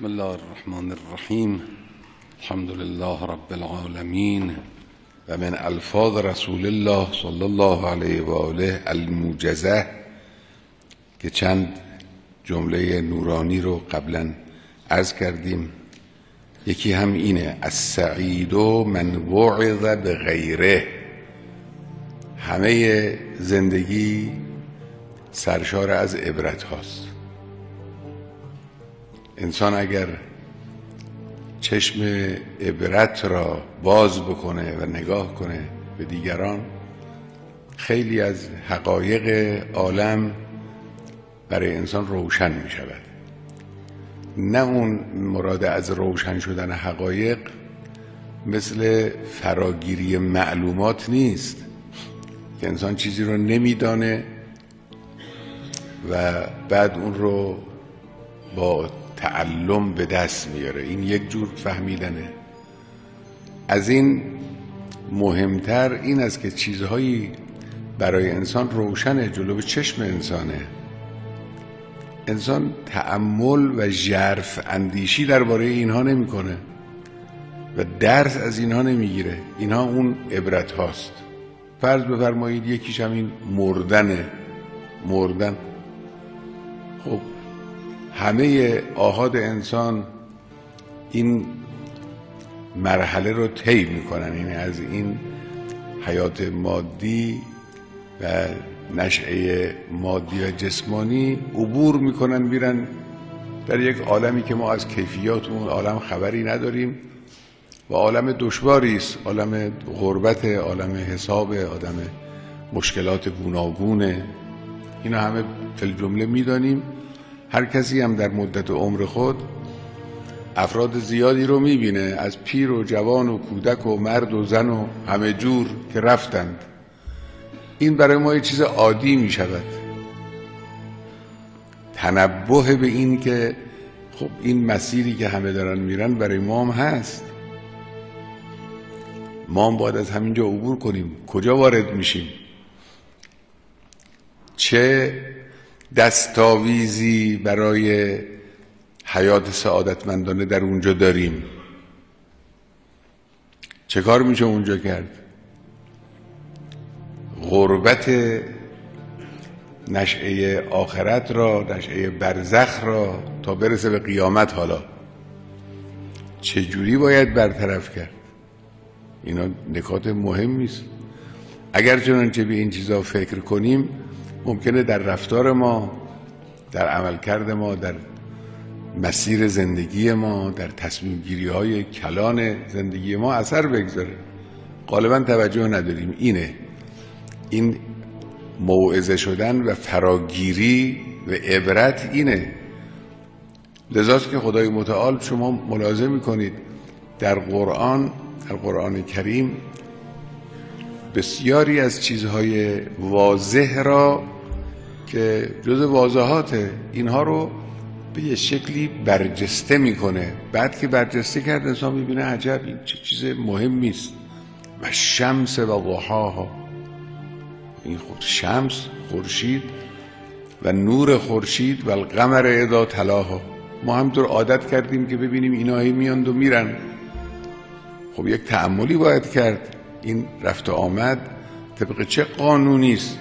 بسم الله الرحمن الرحیم. الحمد لله رب العالمین. و من الفاظ رسول الله صلی الله علیه و آله الموجزه که چند جمله نورانی رو قبلا عرض کردیم. یکی هم اینه: السعید من وعظ بغیره. همه زندگی سرشار از عبرت هاست. انسان اگر چشم عبرت را باز بکنه و نگاه کنه به دیگران، خیلی از حقایق عالم برای انسان روشن می شود. نه اون مراد از روشن شدن حقایق مثل فراگیری معلومات نیست که انسان چیزی رو نمیدانه و بعد اون رو با تعلم به دست میاره. این یک جور فهمیدنه. از این مهمتر این است که چیزهایی برای انسان روشنه، جلو چشم انسانه. انسان تأمل و ژرف اندیشی درباره اینها نمیکنه و درس از اینها نمیگیره. اینها اون عبرت هاست. فرض بفرمایید یکیش هم این مردن. خب همه آحاد انسان این مرحله رو طی میکنن، یعنی از این حیات مادی و نشأه مادی و جسمانی عبور میکنن، میرن در یک عالمی که ما از کیفیات اون عالم خبری نداریم و عالم دشواری است، عالم غربت، عالم حساب، عالم مشکلات گوناگونه. اینا همه فی الجمله میدانیم. هر کسی هم در مدت عمر خود افراد زیادی رو میبینه، از پیر و جوان و کودک و مرد و زن و همه جور که رفتند. این برای ما یه چیز عادی میشود. تنبه به این که خب این مسیری که همه دارن میرن برای ما هم هست. ما هم باید از همینجا عبور کنیم. کجا وارد میشیم؟ چه دستاویزی برای حیات سعادتمندانه در اونجا داریم؟ چه کار میشه اونجا کرد؟ غربت نشأه آخرت را، نشأه برزخ را تا برسه به قیامت، حالا چجوری باید برطرف کرد؟ اینا نکات مهمی است. اگر چنانچه به این چیزا فکر کنیم، ممکنه در رفتار ما، در عملکرد ما، در مسیر زندگی ما، در تصمیم گیری های کلان زندگی ما اثر بگذاره. غالبا توجه نداریم. این موعظه شدن و فراگیری و عبرت اینه. لذاست که خدای متعال شما ملاحظه میکنید در قرآن کریم بسیاری از چیزهای واضح را که جز واضحاته، اینها رو به یه شکلی برجسته میکنه. بعد که برجسته کرد انسان میبینه عجب این چه چیز مهمی است. و شمس و ضحاها، این خود شمس، خورشید و نور خورشید و القمر اذا تلاها. ما همطور عادت کردیم که ببینیم اینا هی میاند و میرن. خب یک تأملی باید کرد. این رفت و آمد طبق چه قانونی است؟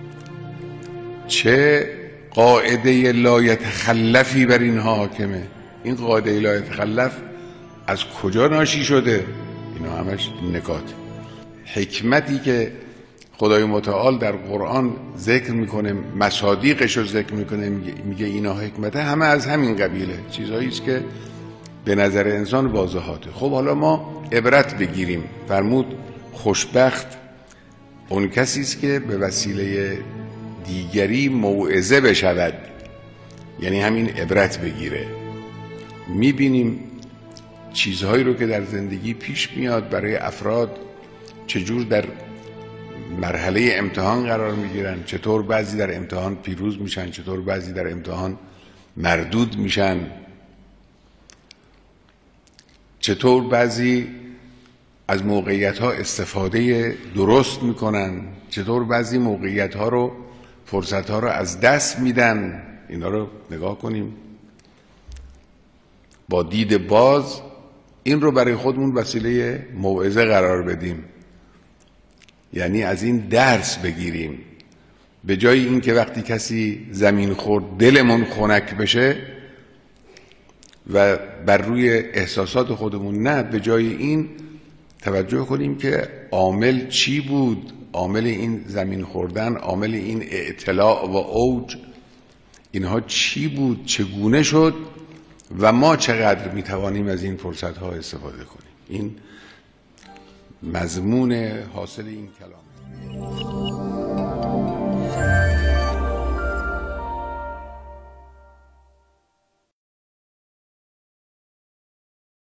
چه قاعده لا یتخلفی بر اینها حاکمه؟ این قاعده لا یتخلف از کجا ناشی شده؟ اینا همش نکات. حکمتی که خدای متعال در قرآن ذکر میکنه، مصادیقش رو ذکر میکنه، میگه اینا حکمته، همه از همین قبیله. چیزهایی است که به نظر انسان واضحاته. خب حالا ما عبرت بگیریم. فرمود خوشبخت اون کسی است که به وسیله دیگری موعظه بشود، یعنی همین عبرت بگیره. میبینیم چیزهایی رو که در زندگی پیش میاد برای افراد، چجور در مرحله امتحان قرار میگیرن، چطور بعضی در امتحان پیروز میشن، چطور بعضی در امتحان مردود میشن، چطور بعضی از موقعیت ها استفاده درست میکنن، چطور بعضی موقعیت ها رو، فرصت ها رو از دست میدن. اینا رو نگاه کنیم. با دید باز این رو برای خودمون وسیله موعظه قرار بدیم، یعنی از این درس بگیریم. به جای این که وقتی کسی زمین خورد دلمون خنک بشه و بر روی احساسات خودمون، نه، به جای این توجه کنیم که عامل چی بود، عامل این زمین خوردن، عامل این اعتلاع و اوج، اینها چی بود، چگونه شد و ما چقدر میتوانیم از این فرصت ها استفاده کنیم. این مضمون حاصل این کلام.